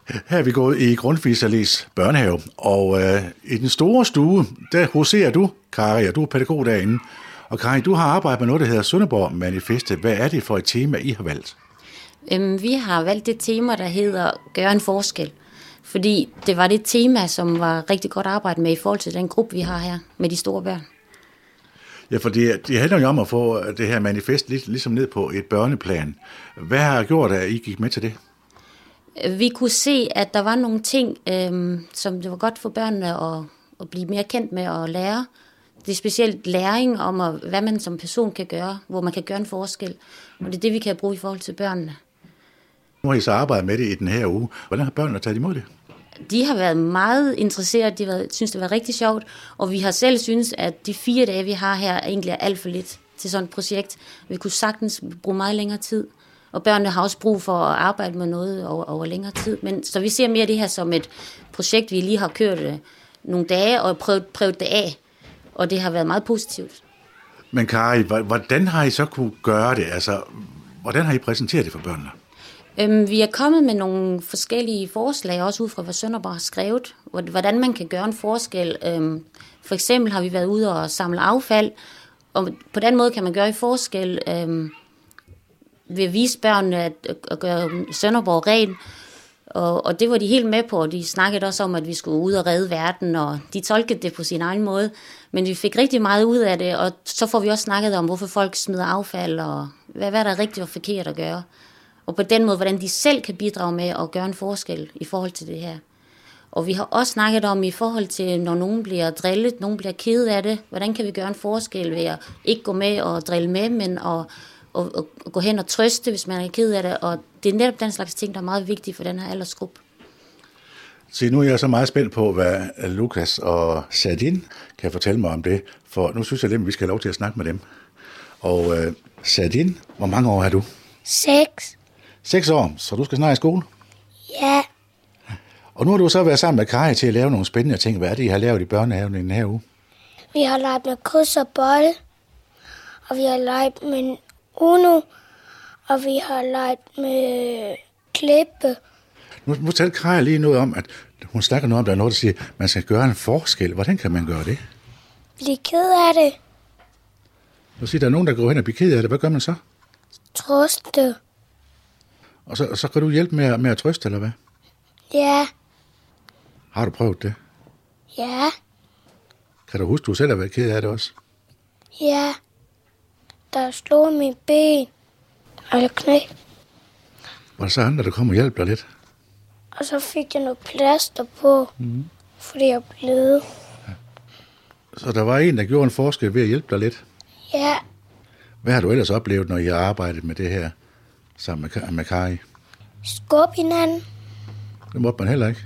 Her er vi gået i Grundtvigs Allés børnehave, og i den store stue, der huserer du, Kari, og du er pædagog derinde. Og Kari, du har arbejdet med noget, der hedder Sønderborg Manifestet. Hvad er det for et tema, I har valgt? Vi har valgt et tema, der hedder Gør en forskel. Fordi det var det tema, som var rigtig godt arbejde med i forhold til den gruppe, vi har her med de store børn. Ja, for det handler jo om at få det her manifest ligesom ned på et børneplan. Hvad har gjort, at I gik med til det? Vi kunne se, at der var nogle ting, som det var godt for børnene at blive mere kendt med og lære. Det er specielt læring om, hvad man som person kan gøre, hvor man kan gøre en forskel. Og det er det, vi kan bruge i forhold til børnene. Nu har I så arbejdet med det i den her uge. Hvordan har børnene taget imod det? De har været meget interesserede, de synes, det var rigtig sjovt, og vi har selv synes, at de 4 dage, vi har her, egentlig er alt for lidt til sådan et projekt. Vi kunne sagtens bruge meget længere tid, og børnene har også brug for at arbejde med noget over længere tid. Men, så vi ser mere det her som et projekt, vi lige har kørt nogle dage og prøvet det af, og det har været meget positivt. Men Kari, hvordan har I så kunne gøre det? Altså, hvordan har I præsenteret det for børnene? Vi er kommet med nogle forskellige forslag, også ud fra, hvad Sønderborg har skrevet, hvordan man kan gøre en forskel. For eksempel har vi været ude og samle affald, og på den måde kan man gøre en forskel ved at vise børnene at gøre Sønderborg ren. Og det var de helt med på, og de snakkede også om, at vi skulle ud og redde verden, og de tolkede det på sin egen måde. Men vi fik rigtig meget ud af det, og så får vi også snakket om, hvorfor folk smider affald, og hvad der er rigtigt og forkert at gøre. Og på den måde, hvordan de selv kan bidrage med at gøre en forskel i forhold til det her. Og vi har også snakket om i forhold til, når nogen bliver drillet, nogen bliver ked af det, hvordan kan vi gøre en forskel ved at ikke gå med og drille med, men at gå hen og trøste, hvis man er ked af det. Og det er netop den slags ting, der er meget vigtige for den her aldersgruppe. Så nu er jeg så meget spændt på, hvad Lukas og Sadin kan fortælle mig om det, for nu synes jeg, at vi skal have lov til at snakke med dem. Og Sadin, hvor mange år har du? 6. 6 år, så du skal snart i skole? Ja. Og nu har du så været sammen med Kari til at lave nogle spændende ting. Hvad er det, I har lavet i børnehaven i den her uge? Vi har leget med kryds og bold, og vi har leget med Uno, og vi har leget med klippe. Nu talte Kari lige noget om, at hun snakker noget om, der er noget, der siger, at man skal gøre en forskel. Hvordan kan man gøre det? Blive ked af det. Du siger, der er nogen, der går hen og bliver ked af det. Hvad gør man så? Trøste. Og så kan du hjælpe med at trøste, eller hvad? Ja. Har du prøvet det? Ja. Kan du huske, du selv har været ked af det også? Ja. Der slog min ben. Eller knæ. Var der så andre, der kom og hjalp dig lidt? Og så fik jeg noget plaster på, fordi jeg blødte. Ja. Så der var en, der gjorde en forskel ved at hjælpe dig lidt? Ja. Hvad har du ellers oplevet, når I har arbejdet med det her sammen med Kari? Skub hinanden. Det måtte man heller ikke.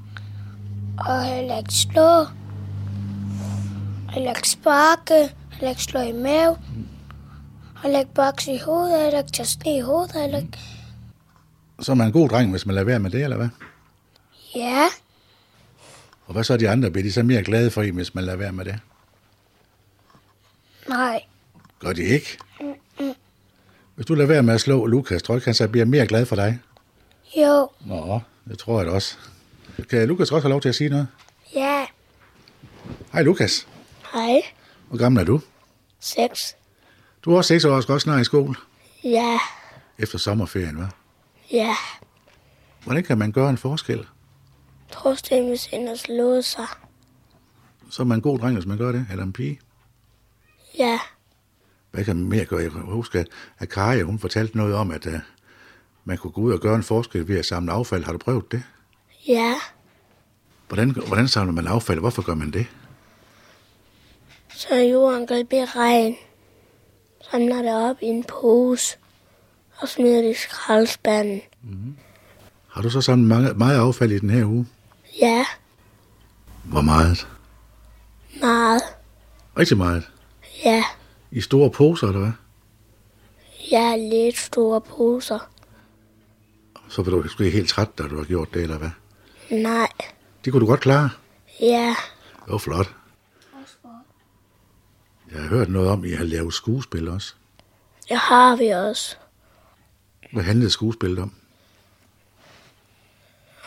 Og heller ikke slå. Heller ikke sparke. Heller ikke slå i mave. Heller ikke bakse i hovedet. Heller ikke tage sne i hovedet. Heller ikke. Så er man en god dreng, hvis man lader være med det, eller hvad? Ja. Og hvad så de andre? Bliver de så mere glade for en, hvis man lader være med det? Nej. Gør de ikke? Hvis du lader være med at slå Lukas, tror jeg, han så bliver mere glad for dig? Jo. Nå, det tror jeg da også. Kan Lukas også have lov til at sige noget? Ja. Hej Lukas. Hej. Hvor gammel er du? 6. Du er også 6 år og skal også snart i skole? Ja. Efter sommerferien, hva'? Ja. Hvordan kan man gøre en forskel? Trøste hvis en og slå sig. Så er man en god dreng, hvis man gør det, eller en pige? Ja. Hvad kan man mere gøre? Jeg husker, at Kari, hun fortalte noget om, at man kunne gå ud og gøre en forskel ved at samle affald. Har du prøvet det? Ja. Hvordan samler man affald? Hvorfor gør man det? Så jorden kan blive ren. Samler det op i en pose. Og smider det i skraldespanden. Har du så samlet meget affald i den her uge? Ja. Hvor meget? Meget. Rigtig meget? Ja. I store poser, eller hvad? Ja, lidt store poser. Så var du måske helt træt, da du har gjort det, eller hvad? Nej. Det kunne du godt klare? Ja. Det var flot. Jeg har hørt noget om, at I har lavet skuespil også. Det har vi også. Hvad handlede skuespillet om?